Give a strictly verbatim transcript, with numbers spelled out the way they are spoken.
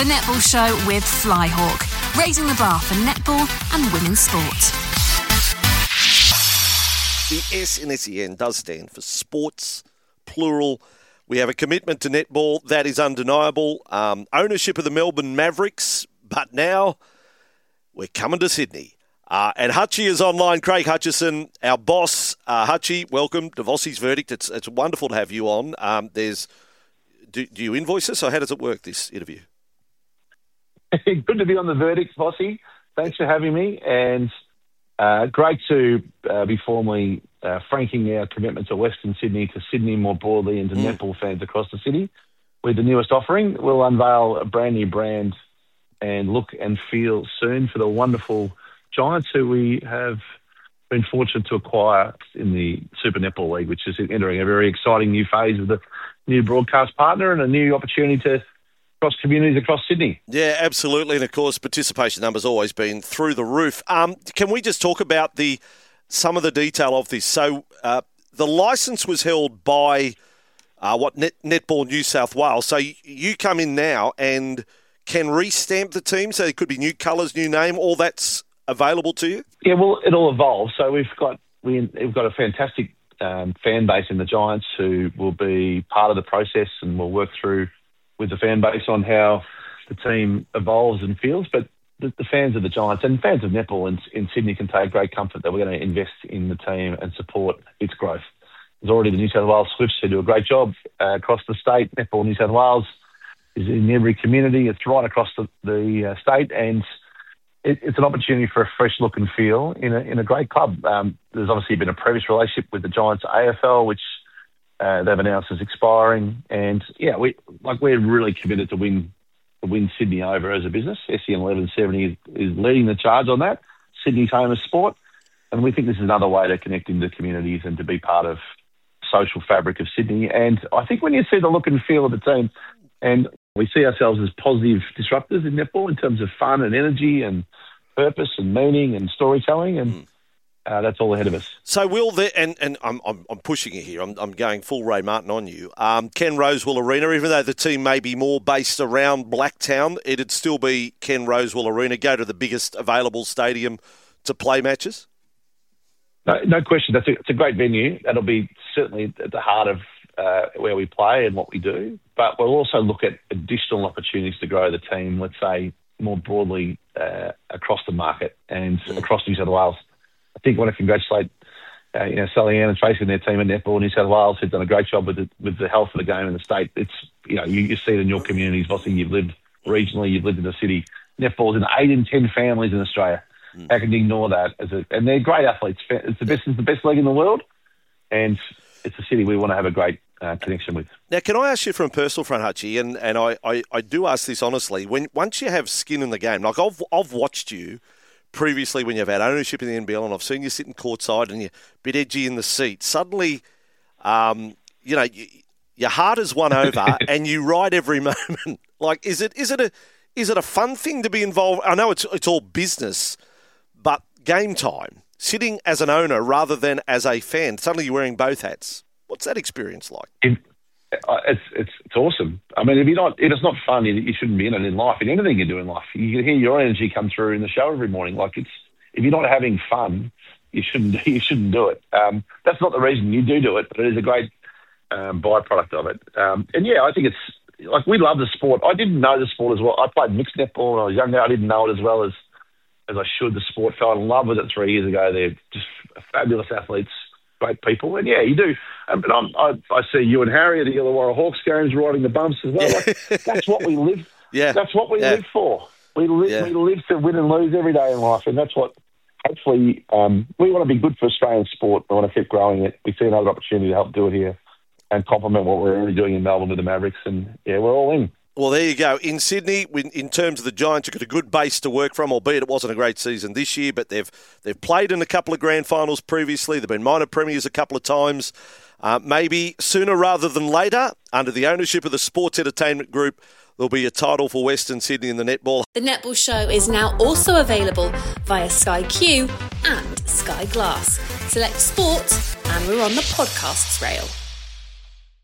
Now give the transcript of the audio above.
The Netball Show with Flyhawk, raising the bar for netball and women's sport. The S in S E N does stand for sports, plural. We have a commitment to netball, that is undeniable. Um, ownership of the Melbourne Mavericks, but now we're coming to Sydney. Uh, and Hutchie is online, Craig Hutchison, our boss. Uh, Hutchie, welcome to Vossi's Verdict. It's it's wonderful to have you on. Um, there's, do, do you invoice us, or how does it work, this interview? Good to be on the Verdict, Vossi. Thanks for having me, and uh, great to uh, be formally uh, franking our commitment to Western Sydney, to Sydney more broadly, and to mm. netball fans across the city. With the newest offering, we'll unveil a brand new brand and look and feel soon for the wonderful Giants, who we have been fortunate to acquire in the Super Netball League, which is entering a very exciting new phase with a new broadcast partner and a new opportunity to cross communities across Sydney. Yeah, absolutely. And, of course, participation numbers always been through the roof. Um, can we just talk about the some of the detail of this? So uh, the licence was held by, uh, what, Net, Netball New South Wales. So you, you come in now and can re-stamp the team, so it could be new colours, new name, all that's available to you? Yeah, well, it'll evolve. So we've got we, we've got a fantastic um, fan base in the Giants who will be part of the process, and we'll work through with the fan base on how the team evolves and feels. But the, the fans of the Giants and fans of netball in, in Sydney can take great comfort that we're going to invest in the team and support its growth. There's already the New South Wales Swifts who do a great job uh, across the state. Netball New South Wales is in every community. It's right across the, the uh, state, and it, it's an opportunity for a fresh look and feel in a in a great club. Um, there's obviously been a previous relationship with the Giants A F L, which uh, they've announced is expiring, and yeah, we like we're really committed to win to win Sydney over as a business. S E N eleven seventy is, is leading the charge on that. Sydney's home of sport, and we think this is another way to connect into communities and to be part of the social fabric of Sydney. And I think when you see the look and feel of the team, and we see ourselves as positive disruptors in netball in terms of fun and energy and purpose and meaning and storytelling, and mm. uh, that's all ahead of us. So will there, and, and I'm, I'm I'm pushing it here, I'm, I'm going full Ray Martin on you, um, Ken Rosewell Arena, even though the team may be more based around Blacktown, it'd still be Ken Rosewell Arena, go to the biggest available stadium to play matches? No, no question. That's a, it's a great venue. That'll be certainly at the heart of uh, where we play and what we do. But we'll also look at additional opportunities to grow the team, let's say, more broadly uh, across the market and mm. across New South Wales. I think I want to congratulate uh, you know, Sally Ann and Tracy and their team at Netball New South Wales, who've done a great job with the, with the health of the game in the state. It's, you know, you, you see it in your communities. Vossing, you've lived regionally, you've lived in the city. Netball's in eight in ten families in Australia. Mm. How can you ignore that? As a, and they're great athletes. It's the best, it's the best league in the world, and it's a city we want to have a great uh, connection with. Now, can I ask you from a personal front, Hutchie, and, and I, I, I do ask this honestly, when once you have skin in the game, like I've I've watched you previously when you've had ownership in the N B L, and I've seen you sitting courtside and you're a bit edgy in the seat. Suddenly, um, you know, you, your heart is won over and you ride every moment. Like, is it is it a is it a fun thing to be involved? I know it's it's all business, but game time, sitting as an owner rather than as a fan, suddenly you're wearing both hats. What's that experience like? It, it's it's it's awesome. I mean, if you're not, if it's not fun, you, you shouldn't be in it in life. In anything you do in life, you can hear your energy come through in the show every morning. Like, it's if you're not having fun, you shouldn't you shouldn't do it. Um, that's not the reason you do do it, but it is a great um, byproduct of it. Um, and yeah, I think it's like we love the sport. I didn't know the sport as well. I played mixed netball when I was younger. I didn't know it as well as as I should. The sport, fell in love with it three years ago. They're just fabulous athletes. Great people, and yeah, you do. Um, but I'm, I, I see you and Harry at the Illawarra Hawks games, riding the bumps as well. Like, that's what we live. Yeah, that's what we yeah. live for. We live. Yeah. We live to win and lose every day in life, and that's what. Hopefully, um, we want to be good for Australian sport. We want to keep growing it. We see another opportunity to help do it here and complement what we're already doing in Melbourne with the Mavericks, and yeah, we're all in. Well, there you go. In Sydney, in terms of the Giants, you've got a good base to work from, albeit it wasn't a great season this year, but they've they've played in a couple of grand finals previously. They've been minor premiers a couple of times. Uh, maybe sooner rather than later, under the ownership of the Sports Entertainment Group, there'll be a title for Western Sydney in the netball. The Netball Show is now also available via Sky Q and Sky Glass. Select sport, and we're on the podcasts rail.